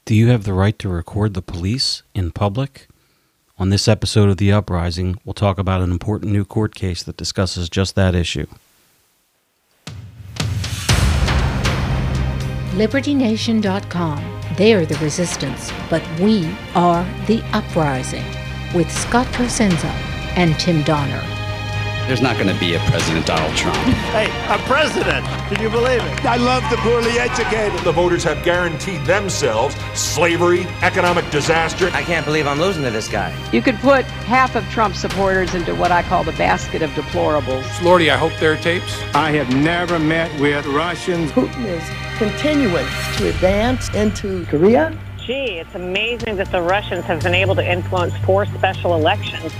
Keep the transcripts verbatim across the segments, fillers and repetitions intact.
Do you have the right to record the police in public? On this episode of The Uprising, we'll talk about an important new court case that discusses just that issue. Liberty Nation dot com. They're the resistance, but we are the uprising. With Scott Cosenza and Tim Donner. There's not going to be a President Donald Trump. Hey, a president! Can you believe it? I love the poorly educated. The voters have guaranteed themselves slavery, economic disaster. I can't believe I'm losing to this guy. You could put half of Trump's supporters into what I call the basket of deplorables. Lordy, I hope there are tapes. I have never met with Russians. Putin is continuing to advance into Korea. Gee, it's amazing that the Russians have been able to influence four special elections.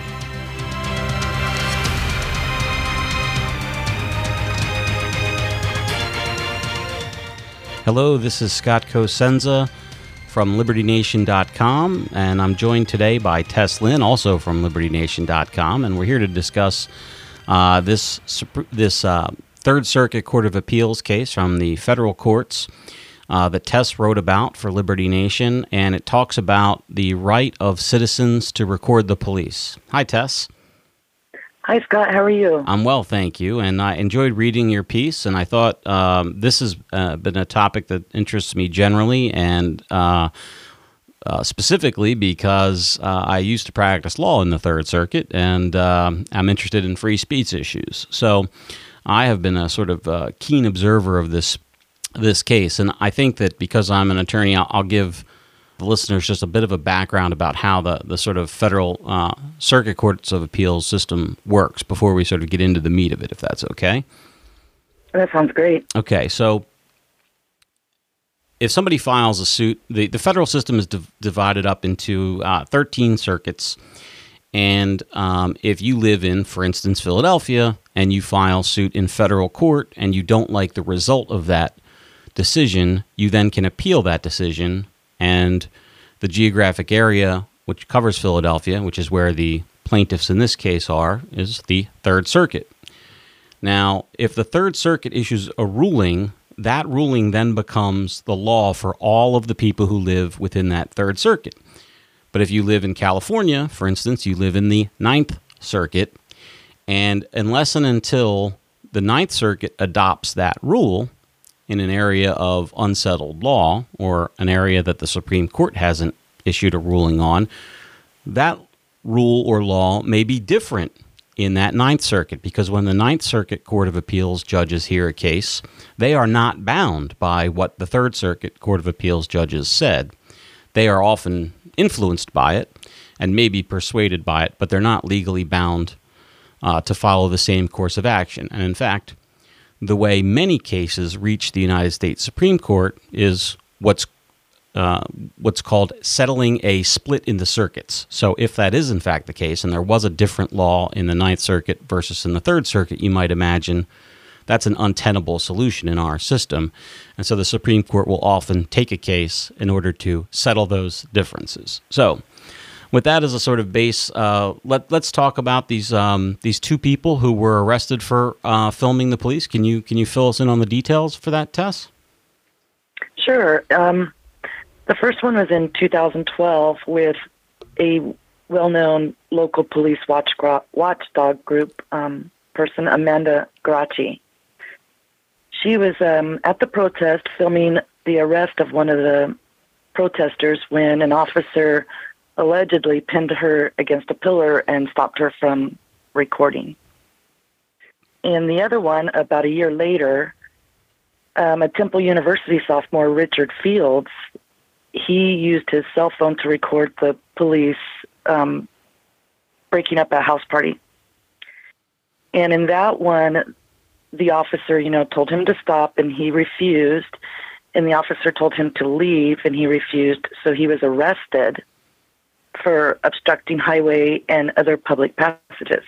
Hello, this is Scott Cosenza from Liberty Nation dot com, and I'm joined today by Tess Lynn, also from Liberty Nation dot com, and we're here to discuss uh, this this uh, Third Circuit Court of Appeals case from the federal courts uh, that Tess wrote about for Liberty Nation, and it talks about the right of citizens to record the police. Hi, Tess. Hi, Scott. How are you? I'm well, thank you. And I enjoyed reading your piece, and I thought um, this has uh, been a topic that interests me generally, and uh, uh, specifically because uh, I used to practice law in the Third Circuit, and uh, I'm interested in free speech issues. So I have been a sort of uh, keen observer of this this case, and I think that because I'm an attorney, I'll, I'll give the listeners just a bit of a background about how the, the sort of federal uh, circuit courts of appeals system works before we sort of get into the meat of it, if that's okay. That sounds great. Okay, so if somebody files a suit, the, the federal system is div- divided up into uh, thirteen circuits, and um, if you live in, for instance, Philadelphia, and you file suit in federal court and you don't like the result of that decision, you then can appeal that decision. And the geographic area which covers Philadelphia, which is where the plaintiffs in this case are, is the Third Circuit. Now, if the Third Circuit issues a ruling, that ruling then becomes the law for all of the people who live within that Third Circuit. But if you live in California, for instance, you live in the Ninth Circuit, and unless and until the Ninth Circuit adopts that rule in an area of unsettled law or an area that the Supreme Court hasn't issued a ruling on, that rule or law may be different in that Ninth Circuit, because when the Ninth Circuit Court of Appeals judges hear a case, they are not bound by what the Third Circuit Court of Appeals judges said. They are often influenced by it and may be persuaded by it, but they're not legally bound uh, to follow the same course of action. And in fact, the way many cases reach the United States Supreme Court is what's uh, what's called settling a split in the circuits. So if that is in fact the case, and there was a different law in the Ninth Circuit versus in the Third Circuit, you might imagine that's an untenable solution in our system. And so the Supreme Court will often take a case in order to settle those differences. So with that as a sort of base, uh, let, let's talk about these um, these two people who were arrested for uh, filming the police. Can you can you fill us in on the details for that, Tess? Sure. Um, the first one was in two thousand twelve with a well-known local police watch, watchdog group um, person, Amanda Geraci. She was um, at the protest filming the arrest of one of the protesters when an officer allegedly pinned her against a pillar and stopped her from recording. In the other one, about a year later, um, a Temple University sophomore, Richard Fields, he used his cell phone to record the police um, breaking up a house party. And in that one, the officer, you know, told him to stop, and he refused. And the officer told him to leave, and he refused. So he was arrested for obstructing highway and other public passages.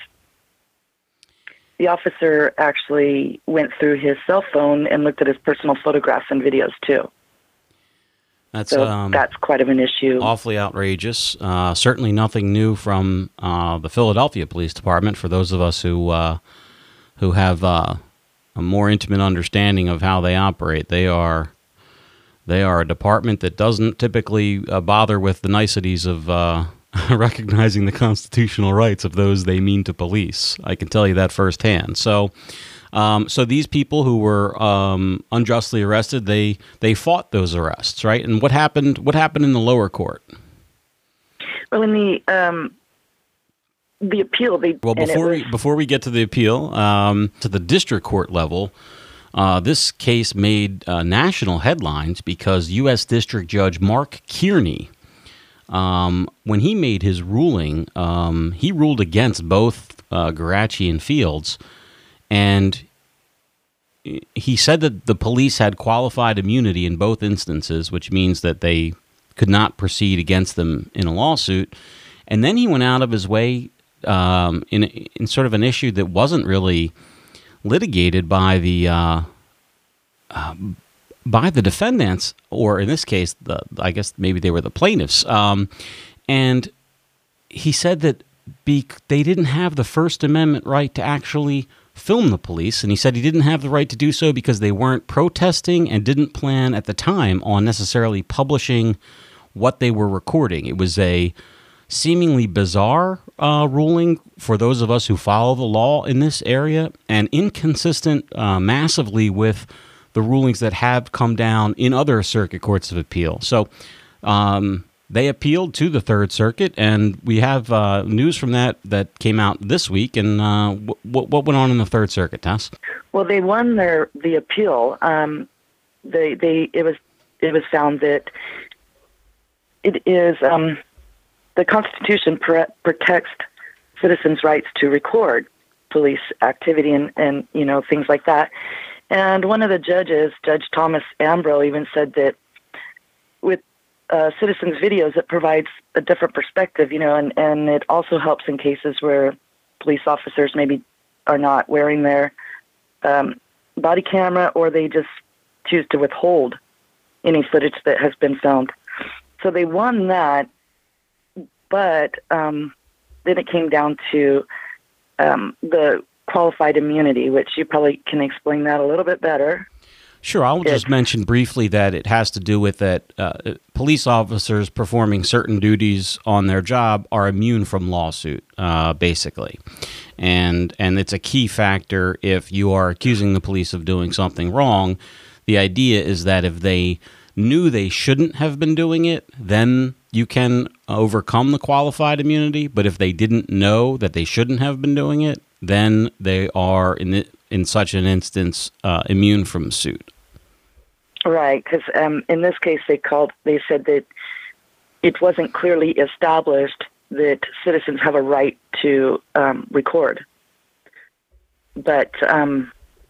The officer actually went through his cell phone and looked at his personal photographs and videos too. That's so um, that's quite of an issue. Awfully outrageous. Uh, certainly nothing new from uh, the Philadelphia Police Department. For those of us who uh, who have uh, a more intimate understanding of how they operate, they are They are a department that doesn't typically uh, bother with the niceties of uh, recognizing the constitutional rights of those they mean to police. I can tell you that firsthand. So, um, so these people who were um, unjustly arrested, they they fought those arrests, right? And what happened? What happened in the lower court? Well, in the um, the appeal, they well before was, we before we get to the appeal um, to the district court level. Uh, this case made uh, national headlines because U S District Judge Mark Kearney, um, when he made his ruling, um, he ruled against both uh, Geraci and Fields, and he said that the police had qualified immunity in both instances, which means that they could not proceed against them in a lawsuit. And then he went out of his way um, in, in sort of an issue that wasn't really litigated by the uh, uh, by the defendants, or in this case, the I guess maybe they were the plaintiffs. Um, and he said that be, they didn't have the First Amendment right to actually film the police, and he said he didn't have the right to do so because they weren't protesting and didn't plan at the time on necessarily publishing what they were recording. It was a seemingly bizarre uh, ruling for those of us who follow the law in this area, and inconsistent uh, massively with the rulings that have come down in other circuit courts of appeal. So um, they appealed to the Third Circuit, and we have uh, news from that that came out this week. And uh, w- what went on in the Third Circuit, Tess? Well, they won their the appeal. Um, they they it was it was found that it is. Um, The Constitution pr- protects citizens' rights to record police activity and, and, you know, things like that. And one of the judges, Judge Thomas Ambrose, even said that with uh, citizens' videos, it provides a different perspective, you know, and, and it also helps in cases where police officers maybe are not wearing their um, body camera, or they just choose to withhold any footage that has been filmed. So they won that. But um, then it came down to um, the qualified immunity, which you probably can explain that a little bit better. Sure. I'll just mention briefly that it has to do with that uh, police officers performing certain duties on their job are immune from lawsuit, uh, basically. And, and it's a key factor if you are accusing the police of doing something wrong. The idea is that if they knew they shouldn't have been doing it, then you can overcome the qualified immunity. But if they didn't know that they shouldn't have been doing it, then they are, in the, in such an instance, uh, immune from suit. Right, because um, in this case, they called. They said that it wasn't clearly established that citizens have a right to um, record. But um,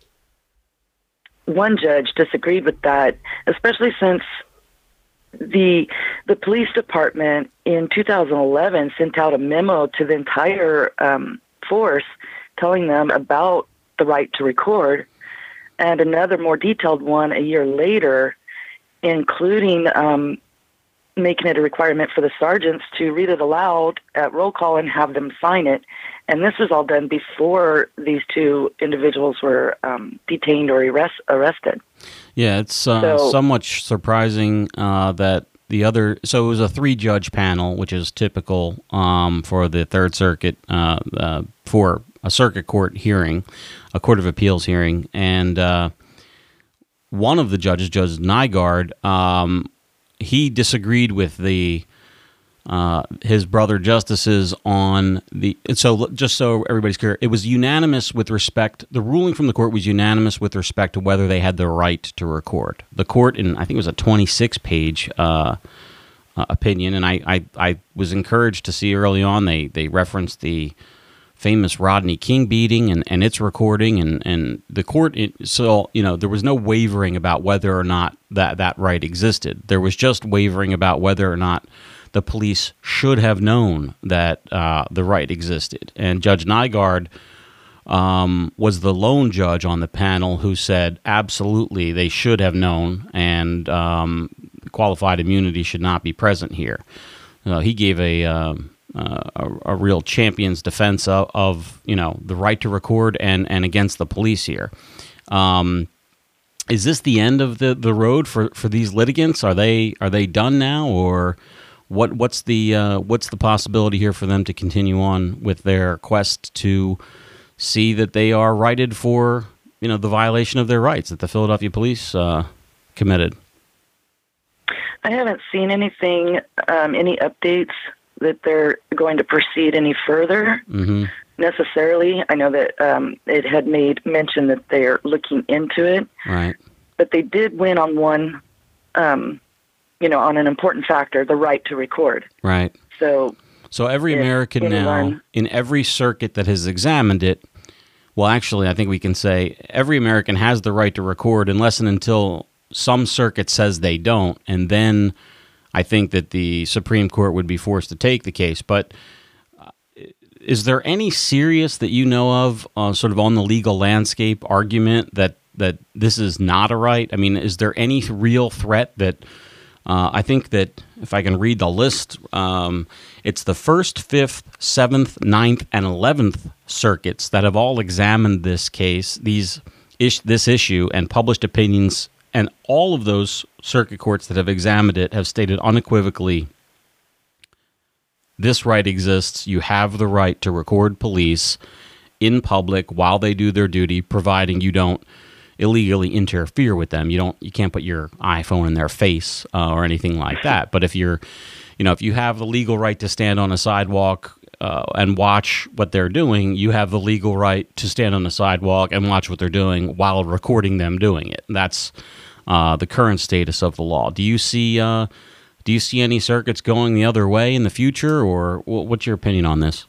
one judge disagreed with that, especially since the the police department in two thousand eleven sent out a memo to the entire um, force telling them about the right to record, and another more detailed one a year later, including um, making it a requirement for the sergeants to read it aloud at roll call and have them sign it. And this was all done before these two individuals were um, detained or arrest, arrested. Yeah, it's uh, so, somewhat surprising uh, that the other... So it was a three-judge panel, which is typical um, for the Third Circuit, uh, uh, for a circuit court hearing, a court of appeals hearing. And uh, one of the judges, Judge Nygaard, um, he disagreed with the... Uh, his brother justices on the, so just so everybody's clear, it was unanimous with respect, the ruling from the court was unanimous with respect to whether they had the right to record. The court, in I think it was a twenty-six page uh, uh, opinion, and I, I, I was encouraged to see early on they, they referenced the famous Rodney King beating and, and its recording, and, and the court, it, so, you know, there was no wavering about whether or not that, that right existed. There was just wavering about whether or not the police should have known that uh, the right existed. And Judge Nygaard um, was the lone judge on the panel who said, absolutely, they should have known, and um, qualified immunity should not be present here. Uh, he gave a, uh, uh, a a real champion's defense of, of, you know, the right to record and, and against the police here. Um, is this the end of the, the road for, for these litigants? Are they are they done now, or what what's the uh, what's the possibility here for them to continue on with their quest to see that they are righted for, you know, the violation of their rights that the Philadelphia police uh, committed? I haven't seen anything, um, any updates that they're going to proceed any further. Mm-hmm. Necessarily. I know that um, it had made mention that they're looking into it. Right. But they did win on one, um, you know, on an important factor, the right to record. Right. So so every American anyone, now, in every circuit that has examined it, well, actually, I think we can say every American has the right to record unless and until some circuit says they don't, and then I think that the Supreme Court would be forced to take the case. But is there any serious that you know of, uh, sort of on the legal landscape argument that, that this is not a right? I mean, is there any real threat that uh, I think that if I can read the list, um, it's the first, fifth, seventh, ninth, and eleventh circuits that have all examined this case, these ish, this issue, and published opinions, and all of those circuit courts that have examined it have stated unequivocally, this right exists. You have the right to record police in public while they do their duty, providing you don't illegally interfere with them. You don't, you can't put your iPhone in their face uh, or anything like that. But if you're, you know, if you have the legal right to stand on a sidewalk uh, and watch what they're doing, you have the legal right to stand on the sidewalk and watch what they're doing while recording them doing it. That's uh, the current status of the law. Do you see? Uh, Do you see any circuits going the other way in the future, or what's your opinion on this?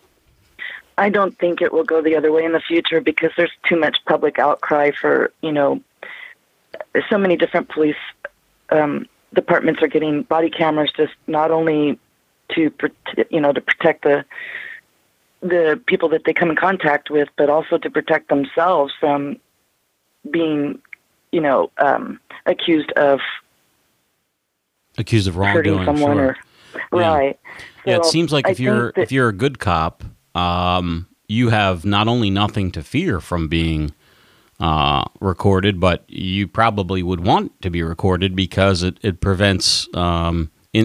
I don't think it will go the other way in the future because there's too much public outcry for, you know, so many different police um, departments are getting body cameras just not only to, you know, to protect the the people that they come in contact with, but also to protect themselves from being, you know, um, accused of Accused of wrongdoing, hurting someone, sure. or yeah. right. Yeah, so it seems like I if you're that, if you're a good cop, um, you have not only nothing to fear from being uh, recorded, but you probably would want to be recorded because it it prevents um, in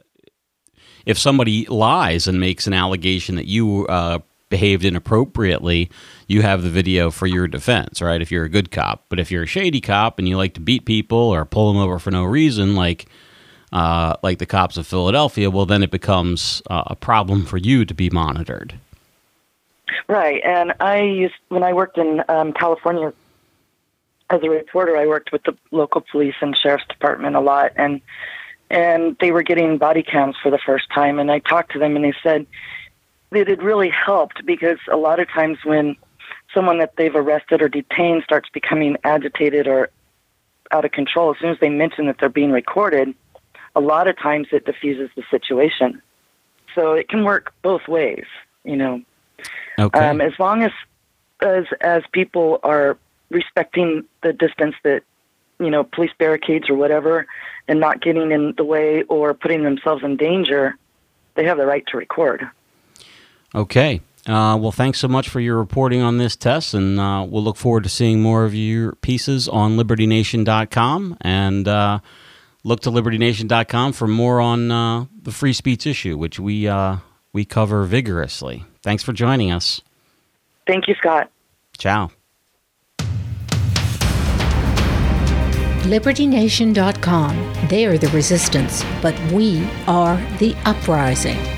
if somebody lies and makes an allegation that you uh, behaved inappropriately, you have the video for your defense, right? If you're a good cop, but if you're a shady cop and you like to beat people or pull them over for no reason, like. Uh, like the cops of Philadelphia, well, then it becomes uh, a problem for you to be monitored. Right, and I used when I worked in um, California as a reporter, I worked with the local police and sheriff's department a lot, and and they were getting body cams for the first time, and I talked to them, and they said that it really helped because a lot of times when someone that they've arrested or detained starts becoming agitated or out of control, as soon as they mention that they're being recorded, a lot of times it diffuses the situation. So it can work both ways, you know. Okay. Um, as long as, as as people are respecting the distance that, you know, police barricades or whatever, and not getting in the way or putting themselves in danger, they have the right to record. Okay. Uh, well, thanks so much for your reporting on this, Tess, and uh, we'll look forward to seeing more of your pieces on Liberty Nation dot com, and uh, look to Liberty Nation dot com for more on uh, the free speech issue, which we uh, we cover vigorously. Thanks for joining us. Thank you, Scott. Ciao. Liberty Nation dot com. They are the resistance, but we are the uprising.